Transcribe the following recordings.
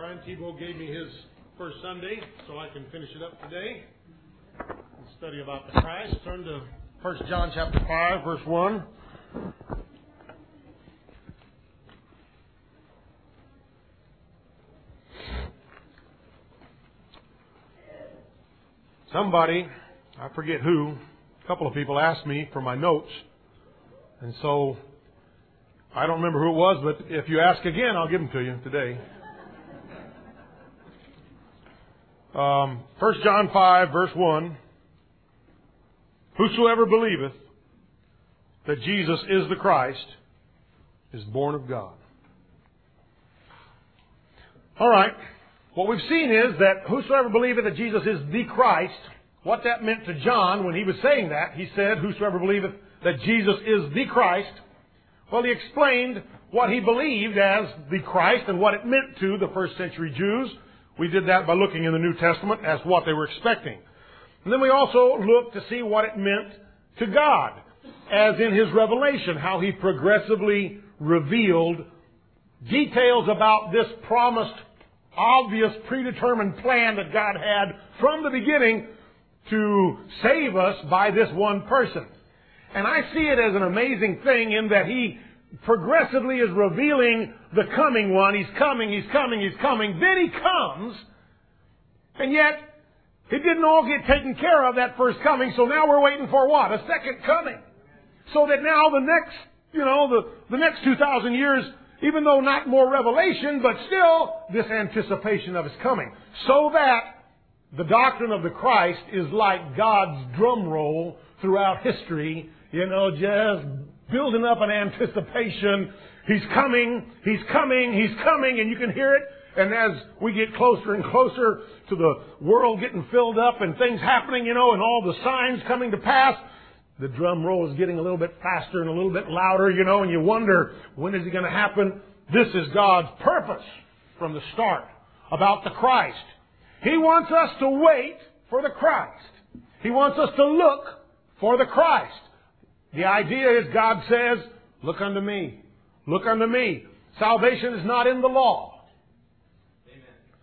Brian Tebow gave me his first Sunday, so I can finish it up today and study about the Christ. Turn to 1 John chapter 5, verse 1. Somebody, I forget who, a couple of people asked me for my notes, and so I don't remember who it was, but if you ask again, I'll give them to you today. 1 John 5, verse 1. Whosoever believeth that Jesus is the Christ is born of God. All right. What we've seen is that whosoever believeth that Jesus is the Christ, what that meant to John when he was saying that, he said, whosoever believeth that Jesus is the Christ. Well, he explained what he believed as the Christ and what it meant to the first century Jews. We did that by looking in the New Testament as what they were expecting. And then we also looked to see what it meant to God, as in His revelation, how He progressively revealed details about this promised, obvious, predetermined plan that God had from the beginning to save us by this one person. And I see it as an amazing thing in that He progressively is revealing the coming one. He's coming, He's coming, He's coming. Then He comes, and yet it didn't all get taken care of that first coming, so now we're waiting for what? A second coming. So that now the next, the next 2,000 years, even though not more revelation, but still this anticipation of His coming. So that the doctrine of the Christ is like God's drum roll throughout history, just building up an anticipation. He's coming, He's coming, He's coming, and you can hear it. And as we get closer and closer to the world getting filled up and things happening, and all the signs coming to pass, the drum roll is getting a little bit faster and a little bit louder, and you wonder, when is it going to happen? This is God's purpose from the start about the Christ. He wants us to wait for the Christ. He wants us to look for the Christ. The idea is God says, look unto me. Look unto me. Salvation is not in the law. Amen.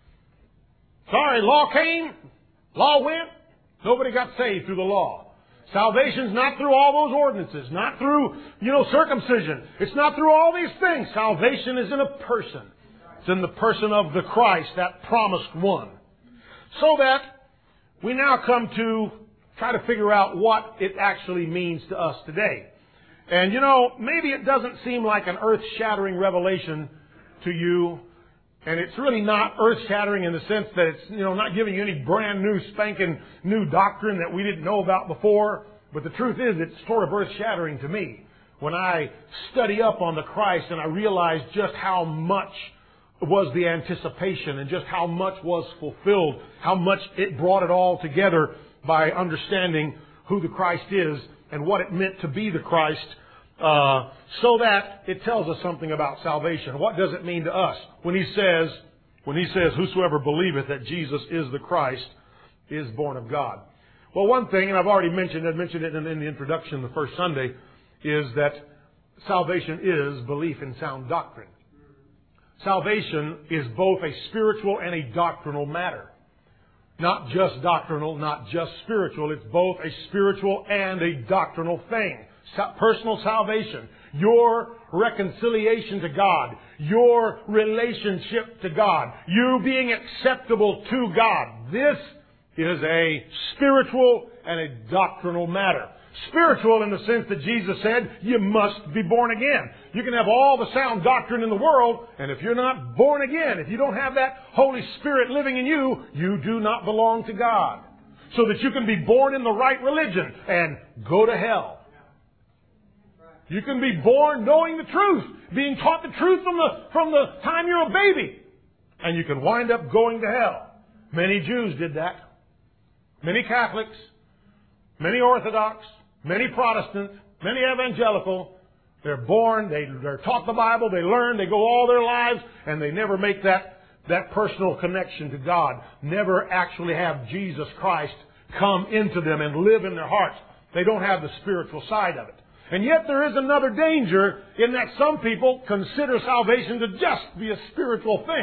Sorry, law came, law went, nobody got saved through the law. Salvation's not through all those ordinances, not through, circumcision. It's not through all these things. Salvation is in a person. It's in the person of the Christ, that promised one. So that we now come to try to figure out what it actually means to us today. And maybe it doesn't seem like an earth-shattering revelation to you. And it's really not earth-shattering in the sense that it's, not giving you any brand new, spanking new doctrine that we didn't know about before. But the truth is, it's sort of earth-shattering to me when I study up on the Christ and I realize just how much was the anticipation and just how much was fulfilled, how much it brought it all together by understanding who the Christ is and what it meant to be the Christ, so that it tells us something about salvation. What does it mean to us when he says, whosoever believeth that Jesus is the Christ is born of God? Well, one thing, and I've mentioned it in the introduction the first Sunday, is that salvation is belief in sound doctrine. Salvation is both a spiritual and a doctrinal matter. Not just doctrinal, not just spiritual. It's both a spiritual and a doctrinal thing. Personal salvation, your reconciliation to God, your relationship to God, you being acceptable to God. This is a spiritual and a doctrinal matter. Spiritual in the sense that Jesus said, you must be born again. You can have all the sound doctrine in the world, and if you're not born again, if you don't have that Holy Spirit living in you, you do not belong to God. So that you can be born in the right religion and go to hell. You can be born knowing the truth, being taught the truth from the time you're a baby, and you can wind up going to hell. Many Jews did that. Many Catholics, many Orthodox, many Protestant, many evangelical. They're born, they're taught the Bible, they learn, they go all their lives, and they never make that personal connection to God. Never actually have Jesus Christ come into them and live in their hearts. They don't have the spiritual side of it. And yet there is another danger in that some people consider salvation to just be a spiritual thing.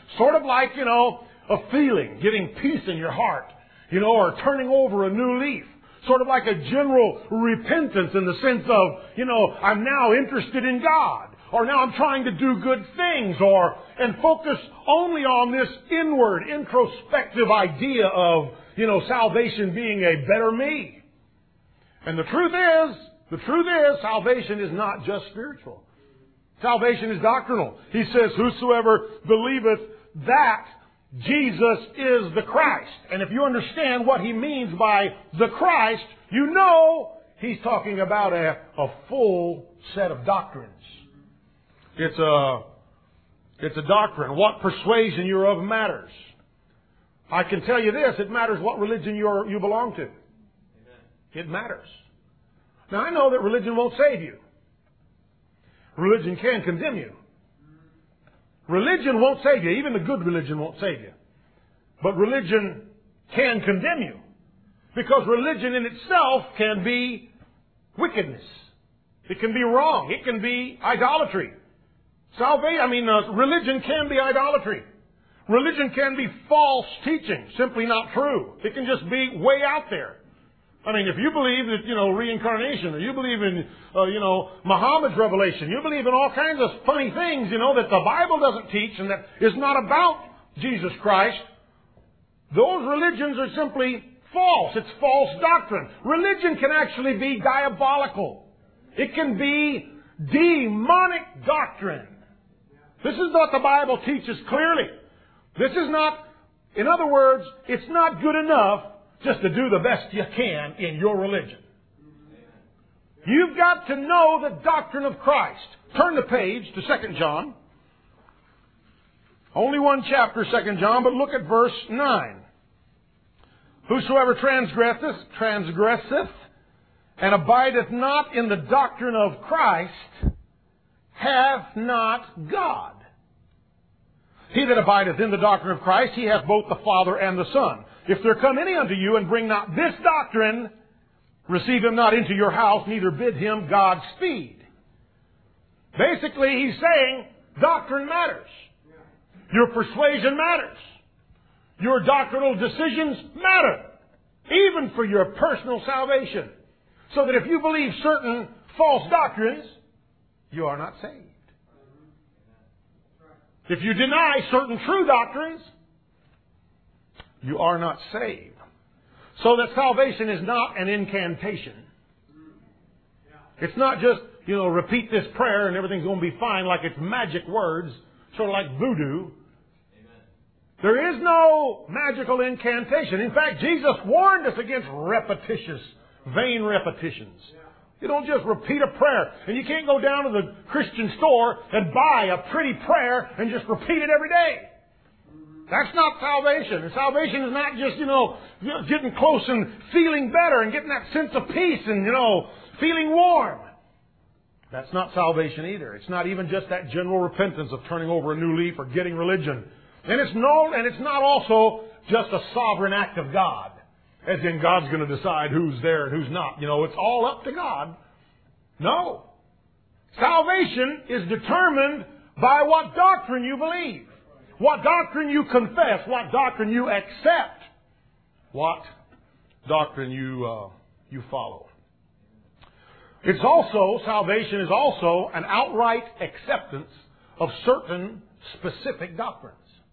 Sort of like, a feeling, getting peace in your heart, or turning over a new leaf. Sort of like a general repentance in the sense of, I'm now interested in God. Or now I'm trying to do good things. And focus only on this inward, introspective idea of, salvation being a better me. And the truth is, salvation is not just spiritual. Salvation is doctrinal. He says, whosoever believeth that Jesus is the Christ. And if you understand what he means by the Christ, you know he's talking about a full set of doctrines. It's a doctrine. What persuasion you're of matters. I can tell you this, it matters what religion you belong to. Amen. It matters. Now I know that religion won't save you. Religion can condemn you. Religion won't save you. Even the good religion won't save you. But religion can condemn you. Because religion in itself can be wickedness. It can be wrong. It can be idolatry. Religion can be idolatry. Religion can be false teaching, simply not true. It can just be way out there. If you believe that, reincarnation, or you believe in, Muhammad's revelation, you believe in all kinds of funny things, that the Bible doesn't teach and that is not about Jesus Christ, those religions are simply false. It's false doctrine. Religion can actually be diabolical. It can be demonic doctrine. This is what the Bible teaches clearly. This is not, in other words, it's not good enough just to do the best you can in your religion. You've got to know the doctrine of Christ. Turn the page to 2 John. Only one chapter, 2 John, but look at verse 9. Whosoever transgresseth and abideth not in the doctrine of Christ hath not God. He that abideth in the doctrine of Christ, he hath both the Father and the Son. If there come any unto you and bring not this doctrine, receive him not into your house, neither bid him Godspeed. Basically, he's saying doctrine matters. Your persuasion matters. Your doctrinal decisions matter. Even for your personal salvation. So that if you believe certain false doctrines, you are not saved. If you deny certain true doctrines, you are not saved. So that salvation is not an incantation. It's not just, repeat this prayer and everything's going to be fine like it's magic words, sort of like voodoo. Amen. There is no magical incantation. In fact, Jesus warned us against repetitious, vain repetitions. You don't just repeat a prayer. And you can't go down to the Christian store and buy a pretty prayer and just repeat it every day. That's not salvation. And salvation is not just, getting close and feeling better and getting that sense of peace and, feeling warm. That's not salvation either. It's not even just that general repentance of turning over a new leaf or getting religion. And it's not also just a sovereign act of God. As in God's going to decide who's there and who's not. It's all up to God. No. Salvation is determined by what doctrine you believe. What doctrine you confess. What doctrine you accept. What doctrine you follow. Salvation is also an outright acceptance of certain specific doctrines.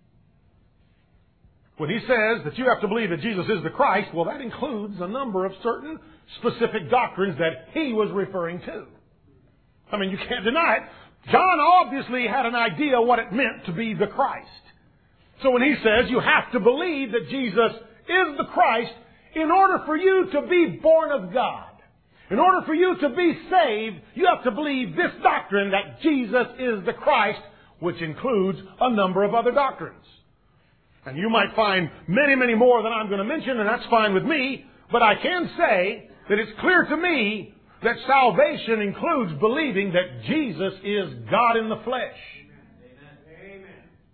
When he says that you have to believe that Jesus is the Christ, well, that includes a number of certain specific doctrines that he was referring to. You can't deny it. John obviously had an idea what it meant to be the Christ. So when he says you have to believe that Jesus is the Christ in order for you to be born of God, in order for you to be saved, you have to believe this doctrine that Jesus is the Christ, which includes a number of other doctrines. And you might find many, many more than I'm going to mention, and that's fine with me. But I can say that it's clear to me that salvation includes believing that Jesus is God in the flesh. Amen.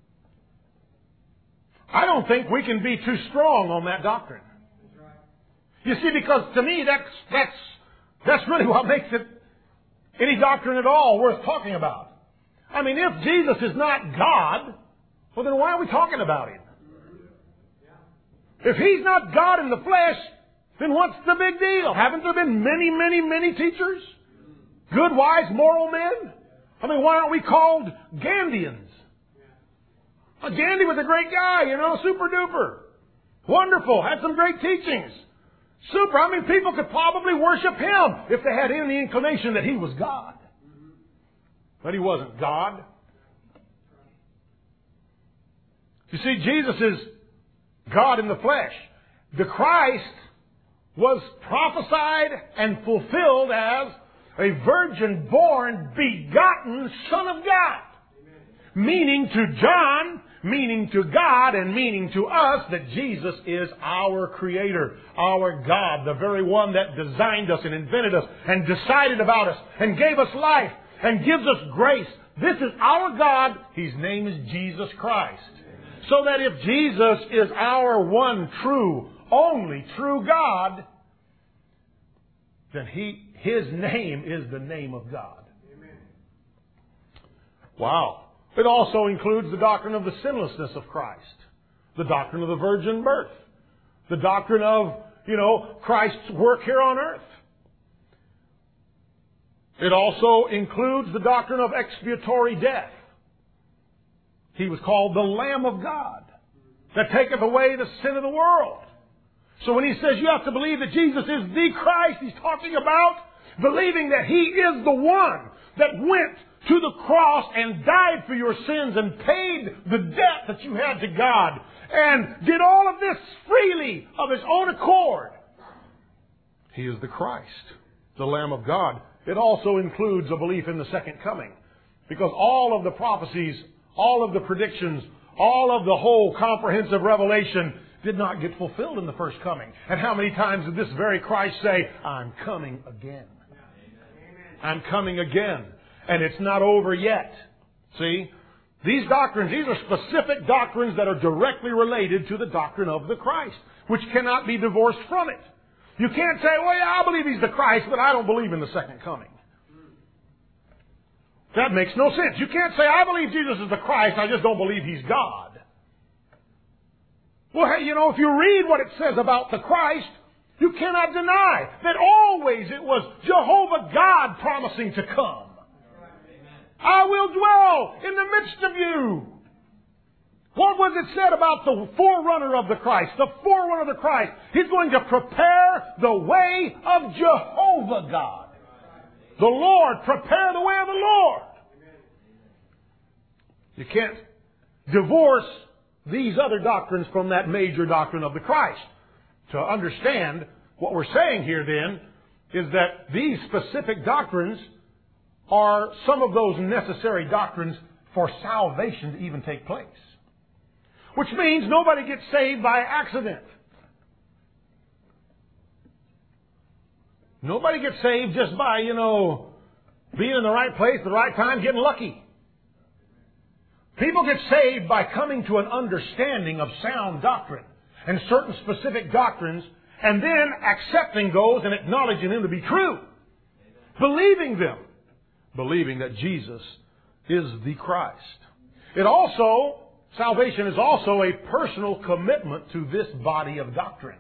I don't think we can be too strong on that doctrine. You see, because to me that's really what makes it any doctrine at all worth talking about. If Jesus is not God, Well, then why are we talking about Him? If He's not God in the flesh, then what's the big deal? Haven't there been many, many, many teachers? Good, wise, moral men? I mean, why aren't we called Gandhians? Gandhi was a great guy, super duper. Wonderful, had some great teachings. Super, I mean, people could probably worship him if they had any inclination that he was God. But he wasn't God. You see, Jesus is God in the flesh. The Christ was prophesied and fulfilled as a virgin-born, begotten Son of God. Meaning to John, meaning to God, and meaning to us that Jesus is our Creator, our God, the very one that designed us and invented us and decided about us and gave us life and gives us grace. This is our God. His name is Jesus Christ. So that if Jesus is our one true, only true God, then His name is the name of God. Amen. Wow. It also includes the doctrine of the sinlessness of Christ, the doctrine of the virgin birth, the doctrine of, Christ's work here on earth. It also includes the doctrine of expiatory death. He was called the Lamb of God that taketh away the sin of the world. So when he says you have to believe that Jesus is the Christ, he's talking about believing that He is the one that went to the cross and died for your sins and paid the debt that you had to God and did all of this freely of His own accord. He is the Christ, the Lamb of God. It also includes a belief in the second coming, because all of the prophecies, all of the predictions, all of the whole comprehensive revelation did not get fulfilled in the first coming. And how many times did this very Christ say, I'm coming again? I'm coming again. And it's not over yet. See? These doctrines, these are specific doctrines that are directly related to the doctrine of the Christ, which cannot be divorced from it. You can't say, well, yeah, I believe He's the Christ, but I don't believe in the second coming. That makes no sense. You can't say, I believe Jesus is the Christ, I just don't believe He's God. Well, hey, if you read what it says about the Christ, you cannot deny that always it was Jehovah God promising to come. I will dwell in the midst of you. What was it said about the forerunner of the Christ? The forerunner of the Christ. He's going to prepare the way of Jehovah God. The Lord, prepare the way of the Lord. You can't divorce these other doctrines from that major doctrine of the Christ. To understand what we're saying here then is that these specific doctrines are some of those necessary doctrines for salvation to even take place. Which means nobody gets saved by accident. Nobody gets saved just by, being in the right place at the right time, getting lucky. People get saved by coming to an understanding of sound doctrine and certain specific doctrines, and then accepting those and acknowledging them to be true. Believing them. Believing that Jesus is the Christ. Salvation is also a personal commitment to this body of doctrine.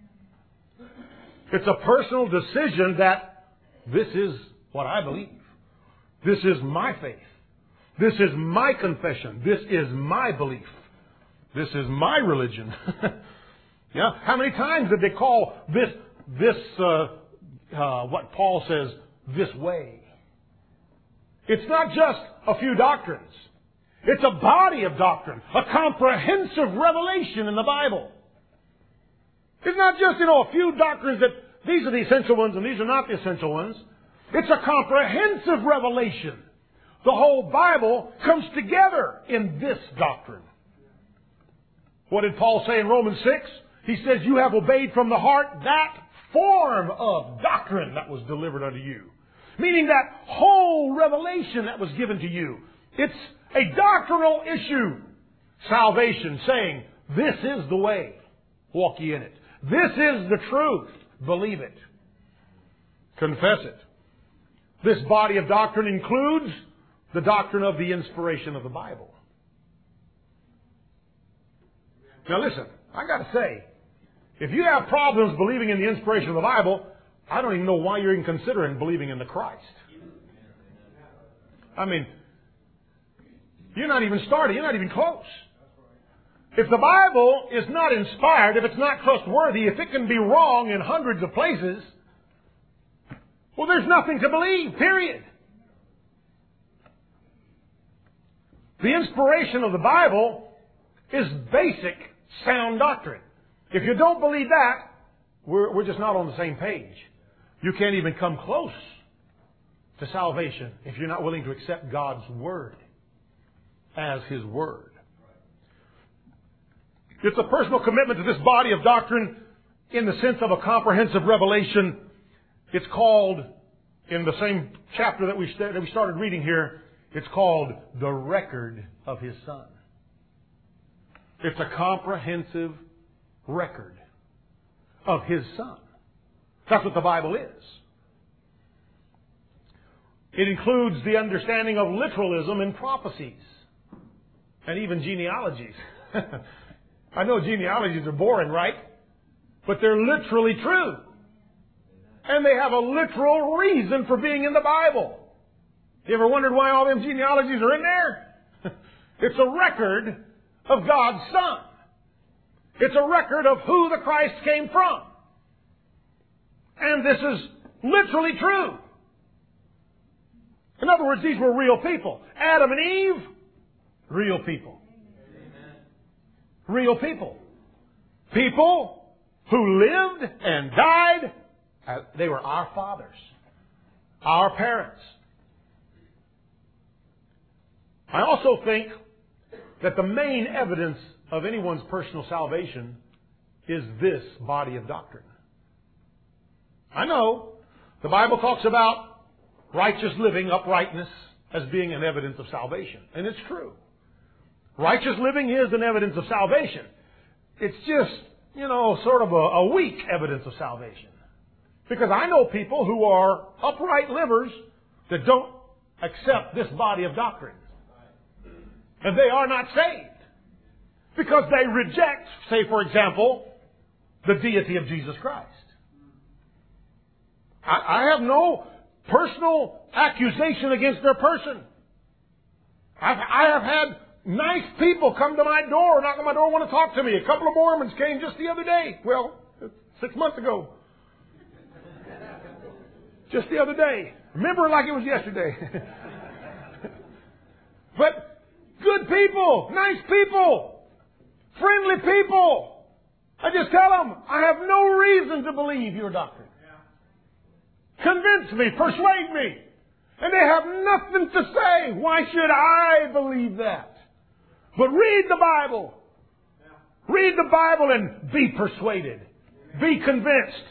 It's a personal decision that this is what I believe. This is my faith. This is my confession. This is my belief. This is my religion. Yeah. How many times did they call this what Paul says, this way? It's not just a few doctrines. It's a body of doctrine, a comprehensive revelation in the Bible. It's not just, a few doctrines that these are the essential ones and these are not the essential ones. It's a comprehensive revelation. The whole Bible comes together in this doctrine. What did Paul say in Romans 6? He says, you have obeyed from the heart that form of doctrine that was delivered unto you. Meaning that whole revelation that was given to you. It's a doctrinal issue. Salvation, saying, this is the way. Walk ye in it. This is the truth. Believe it. Confess it. This body of doctrine includes the doctrine of the inspiration of the Bible. Now listen, I got to say, if you have problems believing in the inspiration of the Bible, I don't even know why you're even considering believing in the Christ. I mean, you're not even starting. You're not even close. If the Bible is not inspired, if it's not trustworthy, if it can be wrong in hundreds of places, well, there's nothing to believe, period. The inspiration of the Bible is basic, sound doctrine. If you don't believe that, we're just not on the same page. You can't even come close to salvation if you're not willing to accept God's Word as His Word. It's a personal commitment to this body of doctrine in the sense of a comprehensive revelation. It's called, in the same chapter that we started reading here, it's called the record of His Son. It's a comprehensive record of His Son. That's what the Bible is. It includes the understanding of literalism in prophecies and even genealogies. I know genealogies are boring, right? But they're literally true. And they have a literal reason for being in the Bible. You ever wondered why all them genealogies are in there? It's a record of God's Son. It's a record of who the Christ came from. And this is literally true. In other words, these were real people. Adam and Eve, real people. Real people. People who lived and died. They were our fathers. Our parents. I also think that the main evidence of anyone's personal salvation is this body of doctrine. I know the Bible talks about righteous living, uprightness, as being an evidence of salvation. And it's true. Righteous living is an evidence of salvation. It's just, sort of a weak evidence of salvation. Because I know people who are upright livers that don't accept this body of doctrine. And they are not saved. Because they reject, say for example, the deity of Jesus Christ. I have no personal accusation against their person. I have had nice people come to my door, knock on my door, want to talk to me. A couple of Mormons came just the other day. Well, 6 months ago. Just the other day. Remember it like it was yesterday. But good people, nice people, friendly people. I just tell them, I have no reason to believe your doctrine. Convince me, persuade me. And they have nothing to say. Why should I believe that? But read the Bible. Read the Bible and be persuaded. Be convinced.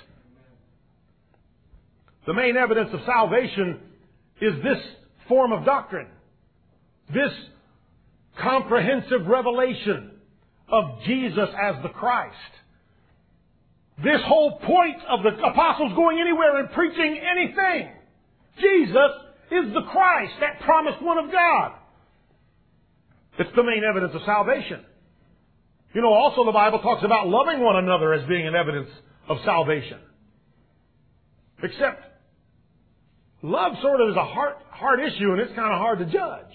The main evidence of salvation is this form of doctrine. This comprehensive revelation of Jesus as the Christ. This whole point of the apostles going anywhere and preaching anything. Jesus is the Christ, that promised one of God. It's the main evidence of salvation. Also the Bible talks about loving one another as being an evidence of salvation. Except love sort of is a hard issue, and it's kind of hard to judge.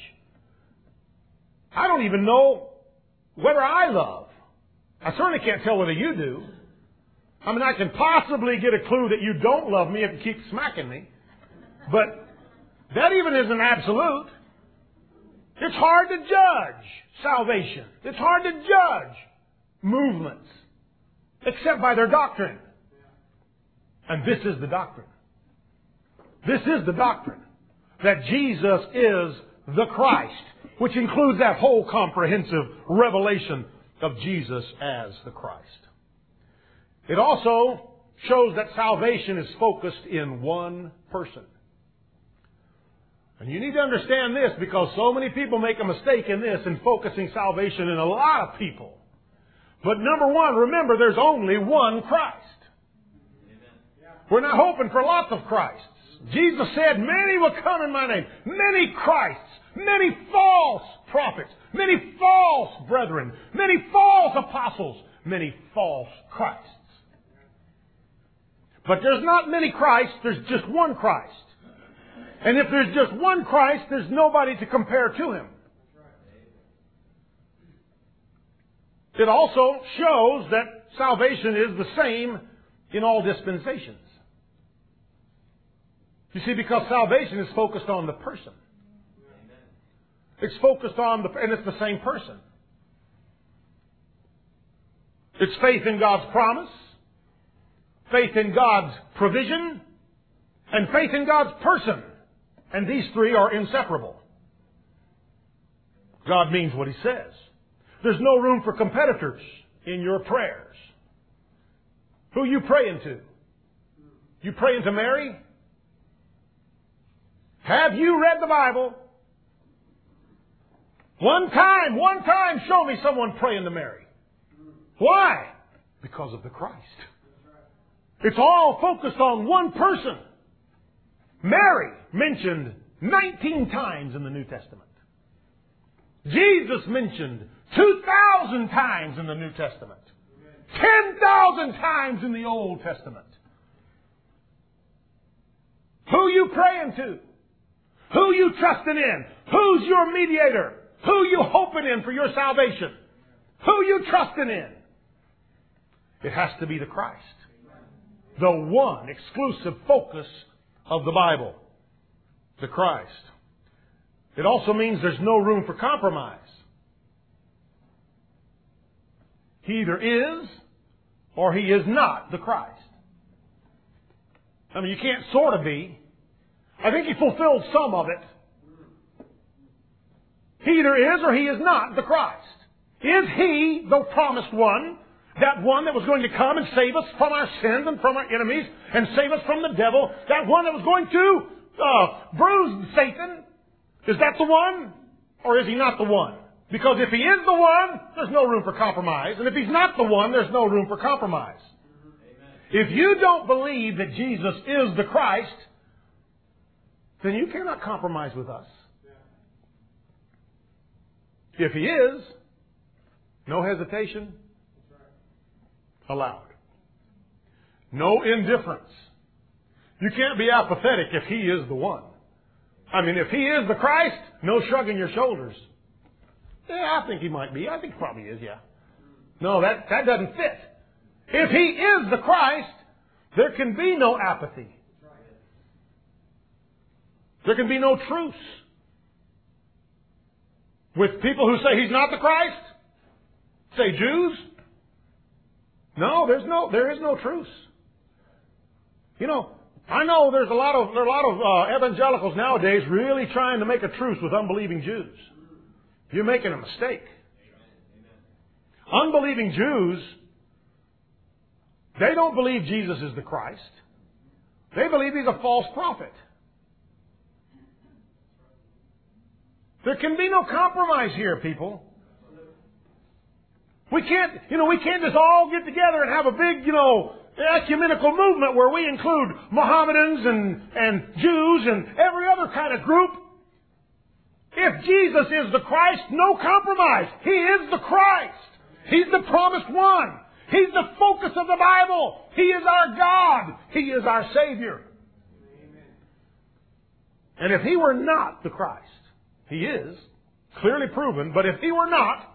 I don't even know whether I love. I certainly can't tell whether you do. I can possibly get a clue that you don't love me if you keep smacking me. But that even isn't absolute. It's hard to judge salvation. It's hard to judge movements, except by their doctrine. And this is the doctrine. This is the doctrine that Jesus is the Christ, which includes that whole comprehensive revelation of Jesus as the Christ. It also shows that salvation is focused in one person. And you need to understand this, because so many people make a mistake in this in focusing salvation in a lot of people. But number one, remember, there's only one Christ. We're not hoping for lots of Christs. Jesus said, many will come in my name. Many Christs. many false prophets, many false brethren, many false apostles, many false Christs. But there's not many Christs, there's just one Christ. And if there's just one Christ, there's nobody to compare to Him. It also shows that salvation is the same in all dispensations. You see, because salvation is focused on the person. It's focused on and it's the same person. It's faith in God's promise, faith in God's provision, and faith in God's person. And these three are inseparable. God means what He says. There's no room for competitors in your prayers. Who are you praying to? You praying to Mary? Have you read the Bible? One time, show me someone praying to Mary. Why? Because of the Christ. It's all focused on one person. Mary mentioned 19 times in the New Testament. Jesus mentioned 2,000 times in the New Testament. 10,000 times in the Old Testament. Who you praying to? Who you trusting in? Who's your mediator? Who you hoping in for your salvation? Who you trusting in? It has to be the Christ. The one exclusive focus of the Bible. The Christ. It also means there's no room for compromise. He either is or He is not the Christ. I mean, you can't sort of be. I think He fulfilled some of it. He either is or He is not the Christ. Is He the promised one? That one that was going to come and save us from our sins and from our enemies and save us from the devil? That one that was going to bruise Satan? Is that the one? Or is He not the one? Because if He is the one, there's no room for compromise. And if He's not the one, there's no room for compromise. Amen. If you don't believe that Jesus is the Christ, then you cannot compromise with us. If He is, no hesitation allowed. No indifference. You can't be apathetic if He is the one. I mean, if He is the Christ, no shrugging your shoulders. Yeah, I think He might be. I think He probably is, yeah. No, that doesn't fit. If He is the Christ, there can be no apathy. There can be no truce with people who say He's not the Christ. Say Jews. No, there is no truce. You know, I know there are a lot of evangelicals nowadays really trying to make a truce with unbelieving Jews. You're making a mistake. Unbelieving Jews, they don't believe Jesus is the Christ. They believe He's a false prophet. There can be no compromise here, people. We can't just all get together and have a big, ecumenical movement where we include Mohammedans and Jews and every other kind of group. If Jesus is the Christ, no compromise. He is the Christ. He's the promised one. He's the focus of the Bible. He is our God. He is our Savior. And if He were not the Christ, He is, clearly proven, but if He were not,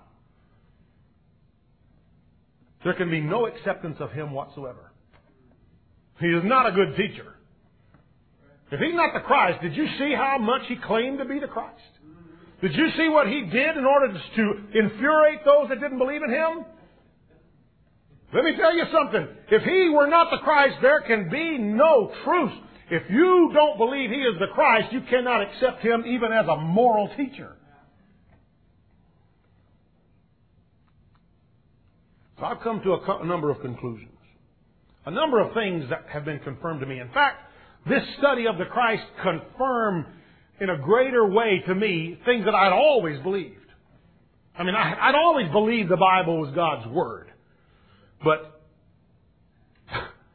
there can be no acceptance of Him whatsoever. He is not a good teacher. If He's not the Christ, did you see how much He claimed to be the Christ? Did you see what He did in order to infuriate those that didn't believe in Him? Let me tell you something. If He were not the Christ, there can be no truce. If you don't believe He is the Christ, you cannot accept Him even as a moral teacher. So I've come to a number of conclusions. A number of things that have been confirmed to me. In fact, this study of the Christ confirmed in a greater way to me things that I'd always believed. I mean, I'd always believed the Bible was God's Word. But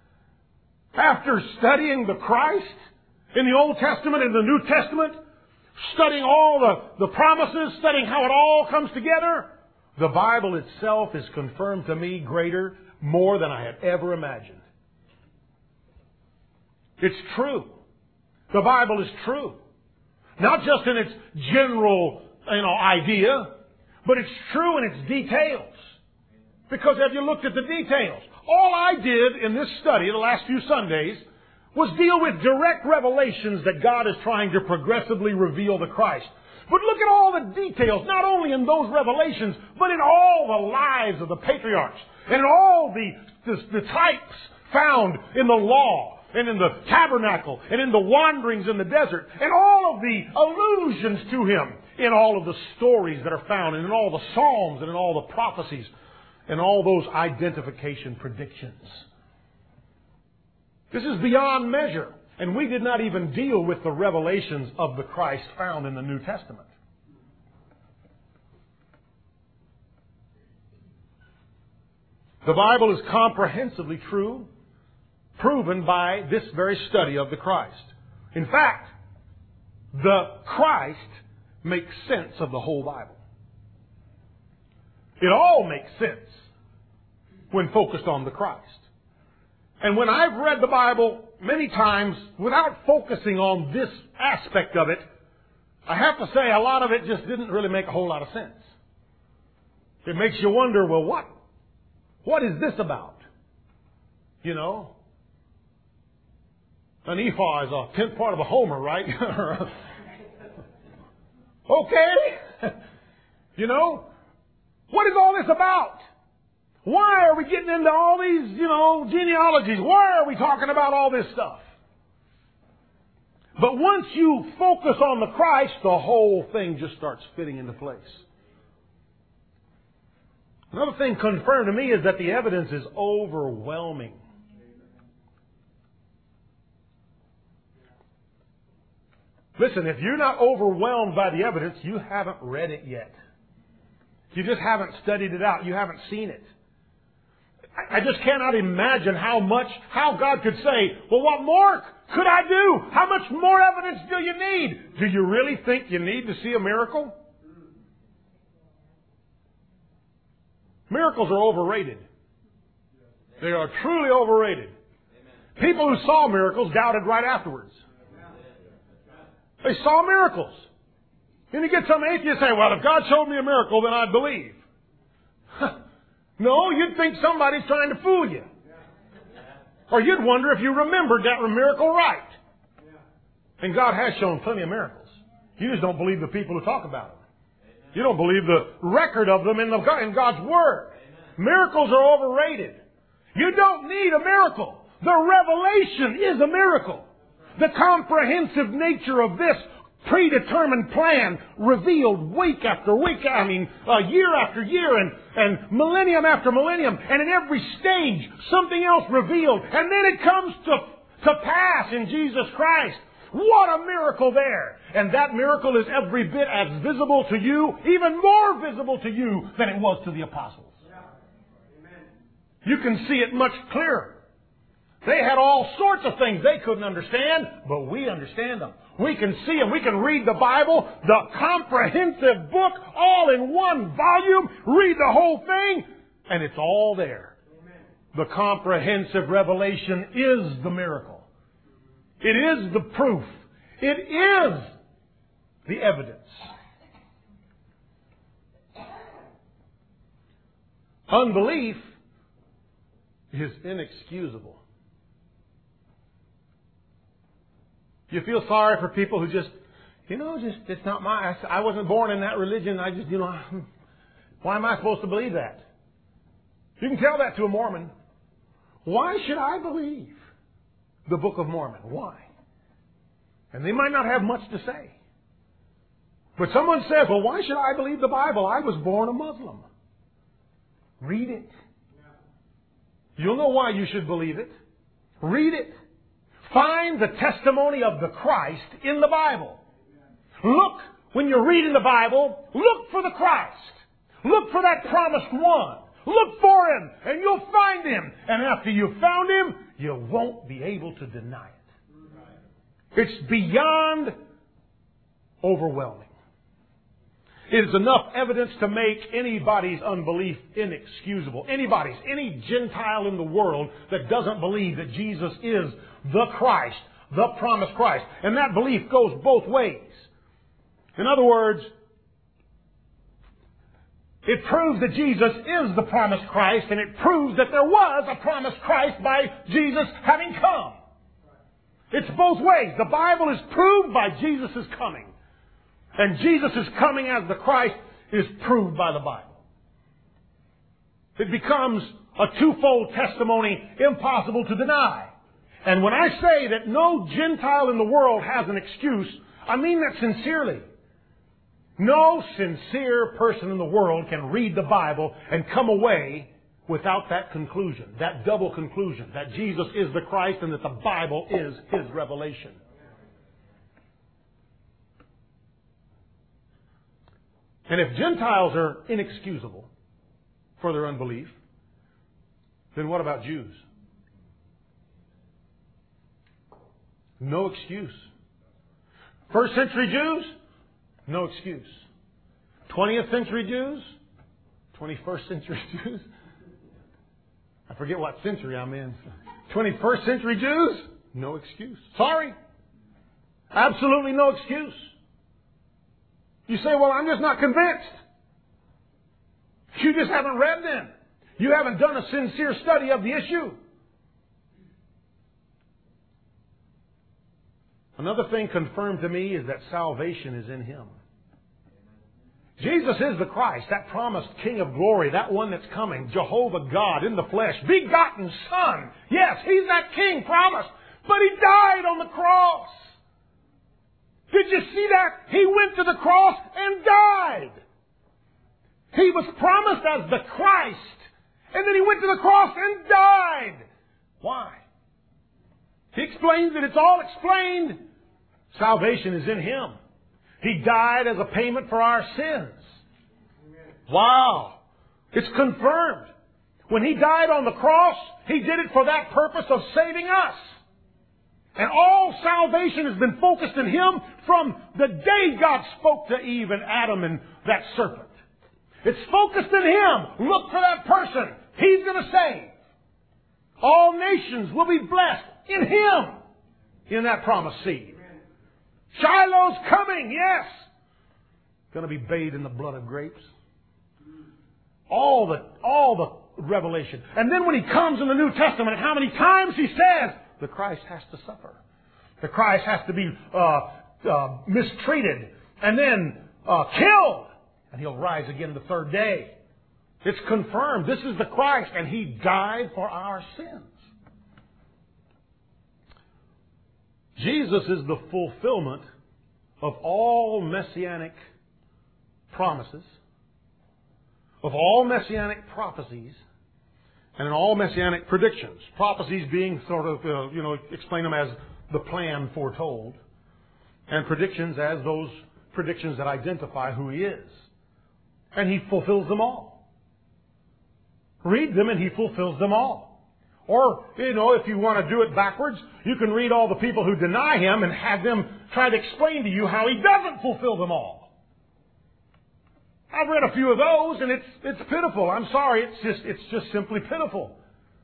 after studying the Christ in the Old Testament and the New Testament, studying all the promises, studying how it all comes together, the Bible itself is confirmed to me greater, more than I had ever imagined. It's true. The Bible is true. Not just in its general, idea, but it's true in its details. Because have you looked at the details? All I did in this study the last few Sundays was deal with direct revelations that God is trying to progressively reveal to Christ. But look at all the details, not only in those revelations, but in all the lives of the patriarchs, and in all the types found in the law, and in the tabernacle, and in the wanderings in the desert, and all of the allusions to Him, in all of the stories that are found, and in all the Psalms, and in all the prophecies, and all those identification predictions. This is beyond measure. And we did not even deal with the revelations of the Christ found in the New Testament. The Bible is comprehensively true, proven by this very study of the Christ. In fact, the Christ makes sense of the whole Bible. It all makes sense when focused on the Christ. And when I've read the Bible many times without focusing on this aspect of it, I have to say a lot of it just didn't really make a whole lot of sense. It makes you wonder, well, what is this about? An ephah is a 10th part of a homer, right? Okay. What is all this about? Why are we getting into all these, genealogies? Why are we talking about all this stuff? But once you focus on the Christ, the whole thing just starts fitting into place. Another thing confirmed to me is that the evidence is overwhelming. Listen, if you're not overwhelmed by the evidence, you haven't read it yet. You just haven't studied it out. You haven't seen it. I just cannot imagine how God could say, well, what more could I do? How much more evidence do you need? Do you really think you need to see a miracle? Miracles are overrated. They are truly overrated. People who saw miracles doubted right afterwards. They saw miracles. And you get some atheists say, well, if God showed me a miracle, then I'd believe. No, you'd think somebody's trying to fool you. Or you'd wonder if you remembered that miracle right. And God has shown plenty of miracles. You just don't believe the people who talk about them. You don't believe the record of them in God's Word. Miracles are overrated. You don't need a miracle. The revelation is a miracle. The comprehensive nature of this predetermined plan revealed week after week, year after year, and millennium after millennium, and in every stage something else revealed, and then it comes to pass in Jesus Christ. What a miracle there! And that miracle is every bit as visible to you, even more visible to you than it was to the apostles. You can see it much clearer. They had all sorts of things they couldn't understand, but we understand them. We can see them. We can read the Bible, the comprehensive book, all in one volume, read the whole thing, and it's all there. The comprehensive revelation is the miracle. It is the proof. It is the evidence. Unbelief is inexcusable. You feel sorry for people who it's not I wasn't born in that religion. Why am I supposed to believe that? You can tell that to a Mormon. Why should I believe the Book of Mormon? Why? And they might not have much to say. But someone says, well, why should I believe the Bible? I was born a Muslim. Read it. You'll know why you should believe it. Read it. Find the testimony of the Christ in the Bible. Look, when you're reading the Bible, look for the Christ. Look for that promised one. Look for Him, and you'll find Him. And after you've found Him, you won't be able to deny it. It's beyond overwhelming. It is enough evidence to make anybody's unbelief inexcusable. Any Gentile in the world that doesn't believe that Jesus is the Christ, the promised Christ. And that belief goes both ways. In other words, it proves that Jesus is the promised Christ, and it proves that there was a promised Christ by Jesus having come. It's both ways. The Bible is proved by Jesus' coming. And Jesus' coming as the Christ is proved by the Bible. It becomes a twofold testimony impossible to deny. And when I say that no Gentile in the world has an excuse, I mean that sincerely. No sincere person in the world can read the Bible and come away without that conclusion, that double conclusion, that Jesus is the Christ and that the Bible is His revelation. And if Gentiles are inexcusable for their unbelief, then what about Jews? No excuse. First century Jews? No excuse. 20th century Jews? 21st century Jews? I forget what century I'm in. 21st century Jews? No excuse. Sorry. Absolutely no excuse. You say, well, I'm just not convinced. You just haven't read them. You haven't done a sincere study of the issue. Another thing confirmed to me is that salvation is in Him. Jesus is the Christ, that promised King of glory, that one that's coming, Jehovah God in the flesh, begotten Son. Yes, He's that King promised, but He died on the cross. Did you see that? He went to the cross and died. He was promised as the Christ, and then He went to the cross and died. Why? He explains that it's all explained. Salvation is in Him. He died as a payment for our sins. Wow. It's confirmed. When He died on the cross, He did it for that purpose of saving us. And all salvation has been focused in Him from the day God spoke to Eve and Adam and that serpent. It's focused in Him. Look for that person. He's going to save. All nations will be blessed in Him, in that promised seed. Shiloh's coming, yes. Going to be bathed in the blood of grapes. All the revelation. And then when He comes in the New Testament, how many times He says the Christ has to suffer. The Christ has to be mistreated and then killed. And He'll rise again the third day. It's confirmed. This is the Christ, and He died for our sins. Jesus is the fulfillment of all messianic promises, of all messianic prophecies, and in all messianic predictions. Prophecies being sort of, explain them as the plan foretold, and predictions as those predictions that identify who He is. And He fulfills them all. Read them and He fulfills them all. Or, if you want to do it backwards, you can read all the people who deny Him and have them try to explain to you how He doesn't fulfill them all. I've read a few of those, and it's pitiful. I'm sorry, it's just simply pitiful.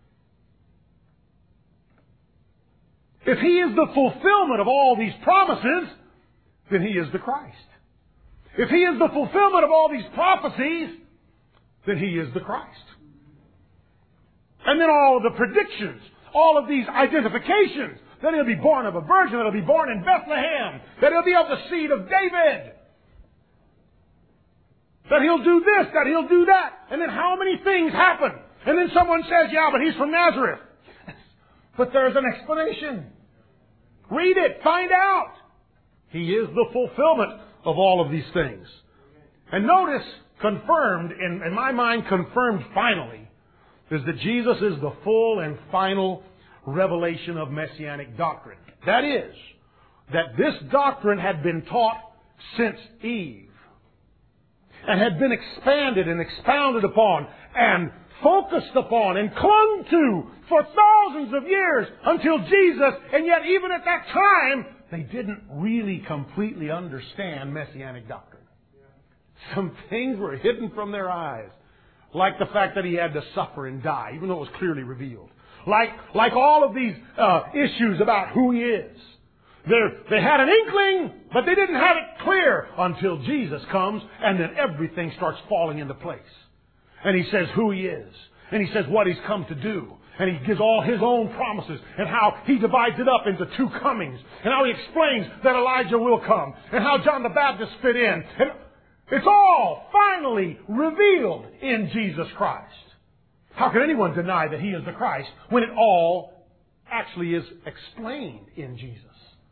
If He is the fulfillment of all these promises, then He is the Christ. If He is the fulfillment of all these prophecies, then He is the Christ. And then all of the predictions, all of these identifications, that He'll be born of a virgin, that He'll be born in Bethlehem, that He'll be of the seed of David, that He'll do this, that He'll do that. And then how many things happen? And then someone says, yeah, but He's from Nazareth. But there's an explanation. Read it. Find out. He is the fulfillment of all of these things. And notice, confirmed, in my mind, confirmed finally, is that Jesus is the full and final revelation of Messianic doctrine. That is, that this doctrine had been taught since Eve, and had been expanded and expounded upon and focused upon and clung to for thousands of years until Jesus, and yet even at that time, they didn't really completely understand Messianic doctrine. Some things were hidden from their eyes. Like the fact that He had to suffer and die, even though it was clearly revealed. Like all of these issues about who He is. They had an inkling, but they didn't have it clear until Jesus comes, and then everything starts falling into place. And He says who He is. And He says what He's come to do. And He gives all His own promises, and how He divides it up into two comings. And how He explains that Elijah will come. And how John the Baptist fit in. And it's all finally revealed in Jesus Christ. How can anyone deny that He is the Christ when it all actually is explained in Jesus?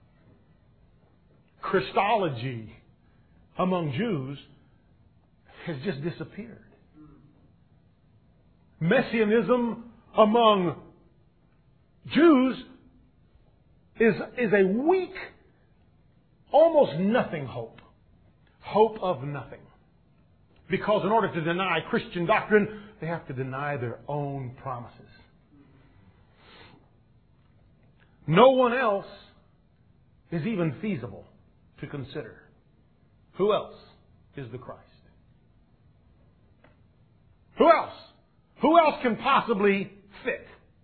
Christology among Jews has just disappeared. Messianism among Jews is a weak, almost nothing hope. Hope of nothing. Because in order to deny Christian doctrine, they have to deny their own promises. No one else is even feasible to consider. Who else is the Christ? Who else? Who else can possibly fit?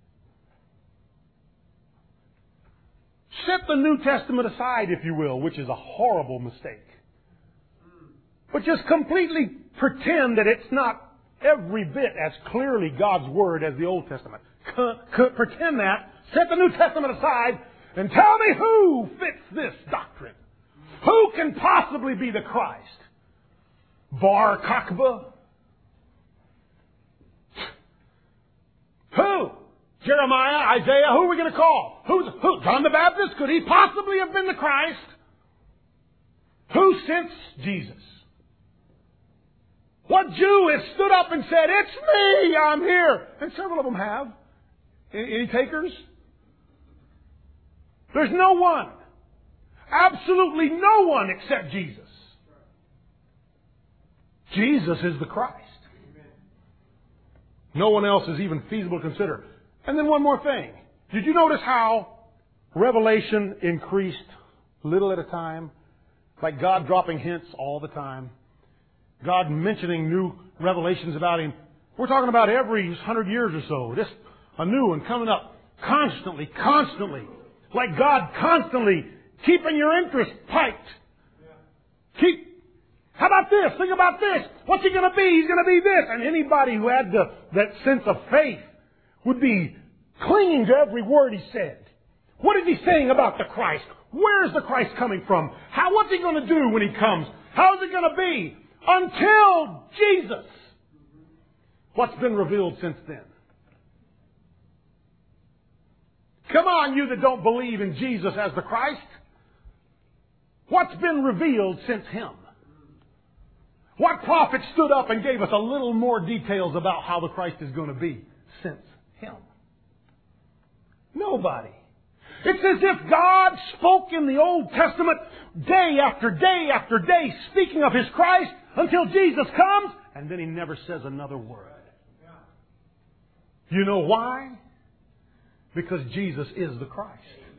Set the New Testament aside, if you will, which is a horrible mistake. But just completely pretend that it's not every bit as clearly God's Word as the Old Testament. Pretend that. Set the New Testament aside and tell me who fits this doctrine. Who can possibly be the Christ? Bar Kokhba? Who? Jeremiah, Isaiah, who are we going to call? Who? John the Baptist? Could he possibly have been the Christ? Who since Jesus? What Jew has stood up and said, "It's me, I'm here"? And several of them have. Any takers? There's no one. Absolutely no one except Jesus. Jesus is the Christ. No one else is even feasible to consider. And then one more thing. Did you notice how revelation increased little at a time? Like God dropping hints all the time. God mentioning new revelations about Him. We're talking about every 100 years or so. Just a new one coming up constantly. Like God constantly keeping your interest piked. How about this? Think about this. What's He going to be? He's going to be this. And anybody who had that sense of faith would be clinging to every word He said. What is He saying about the Christ? Where is the Christ coming from? What's He going to do when He comes? How is it going to be? Until Jesus. What's been revealed since then? Come on, you that don't believe in Jesus as the Christ. What's been revealed since Him? What prophet stood up and gave us a little more details about how the Christ is going to be since Him? Nobody. It's as if God spoke in the Old Testament day after day after day, speaking of His Christ until Jesus comes, and then He never says another word. You know why? Because Jesus is the Christ.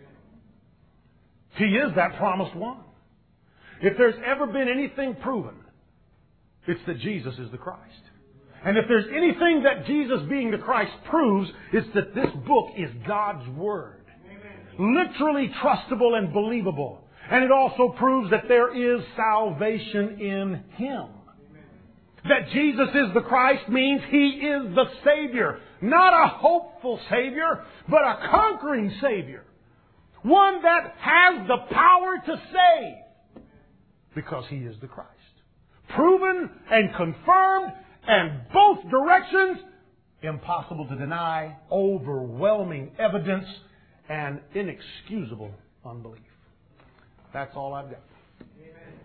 He is that promised one. If there's ever been anything proven, it's that Jesus is the Christ. And if there's anything that Jesus being the Christ proves, it's that this book is God's Word. Literally trustable and believable. And it also proves that there is salvation in Him. That Jesus is the Christ means He is the Savior. Not a hopeful Savior, but a conquering Savior. One that has the power to save. Because He is the Christ. Proven and confirmed, and both directions, impossible to deny, overwhelming evidence, and inexcusable unbelief. That's all I've got. Amen.